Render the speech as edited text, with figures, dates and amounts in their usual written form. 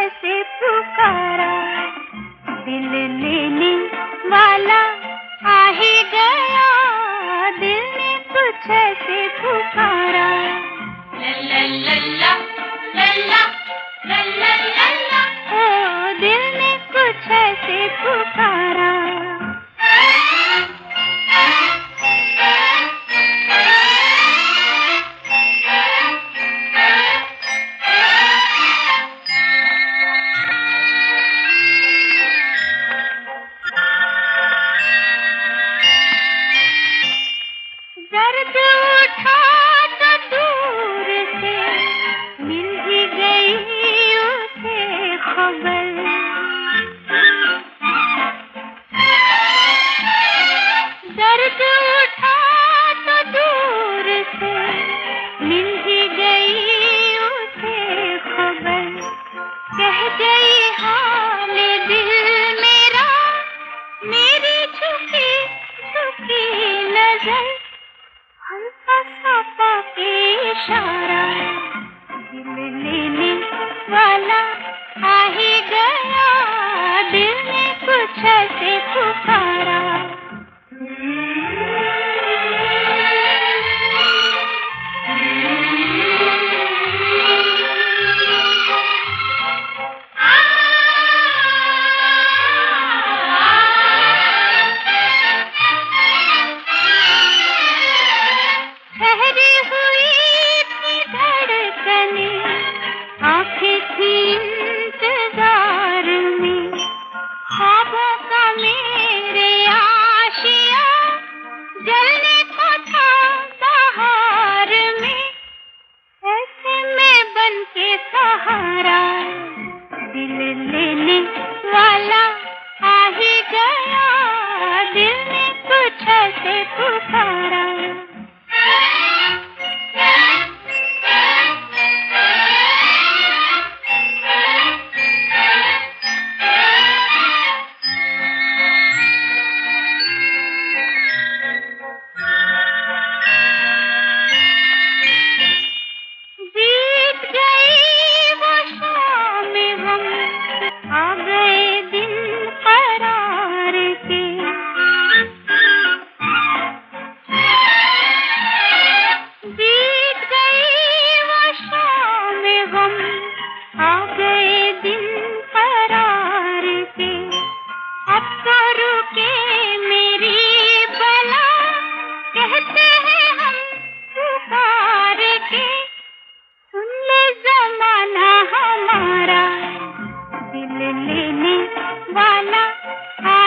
ऐसे पुकारा, दिल लेने वाला आ ही गया, दिल ने कुछ ऐसे पुकारा। लल्ला लल्ला लल्ला लल्ला लल्ला, ओ दिल ने कुछ ऐसे पुकारा। दर्द उठा तो दूर से मिल ही गई उसे खबर, दर्द उठा तो दूर से मिल ही गई उसे खबर, कह गई हाल दिल मेरा, मेरी झुकी झुकी नजर, हल्का सा पाके इशारा, दिल लेने वाला आ ही गया, दिल ने कुछ ऐसे पुकारा। ठहरी हुई थी धड़कनें, आंखें थी इंतजार में, ख्वाबों का मेरे आशिया जलने को था बहार में, ऐसे में बन के सहारा, दिल लेने वाला आ ही गया, दिल ने कुछ ऐसे पुकारा। बीत गई वो शाम गम, आ गए दिन करार के, बीत गई वो शाम गम, आ गए दिन करार के, अब तो रुके मेरी बला, कहते हैं हम पुकार के, सुन ले जमाना हमारा, दिल लेने वाला